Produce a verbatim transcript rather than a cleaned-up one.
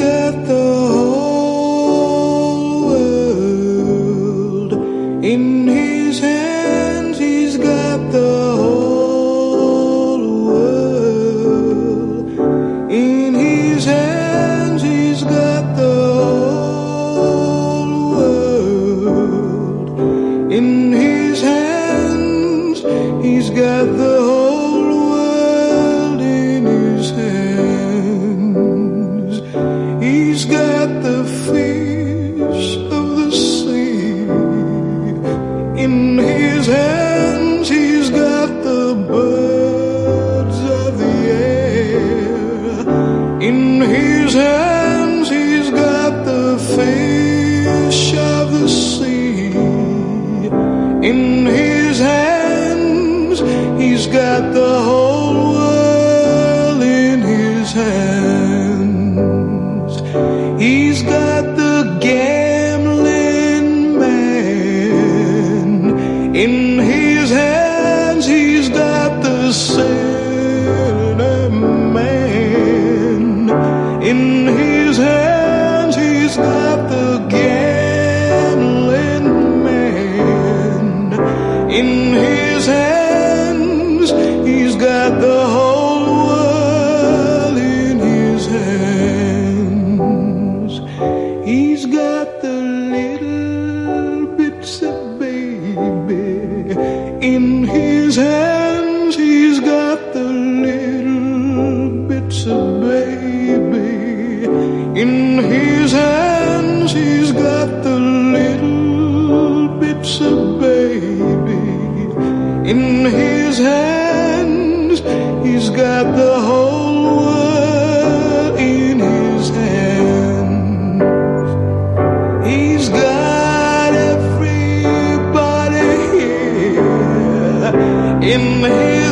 got the whole world in his hands. He's got the whole world in his hands. He's got the whole world in his hands. He's got the whole world in his hands. He's got the fish of the sea in his hands. He's got the birds of the air in his hands. He's got the fish of the sea in his hands. He's got the whole world in his hands. He's got the gambling man in his hands. He's got the sinner man in his hands. He's got the gambling man in his hands. He's got the whole world in his hands. He's got the little bits of baby in his hands. He's got the little bits of baby in his hands. He's got the little bits of baby in his hands. He's got the whole world in his hands. He's got everybody here in his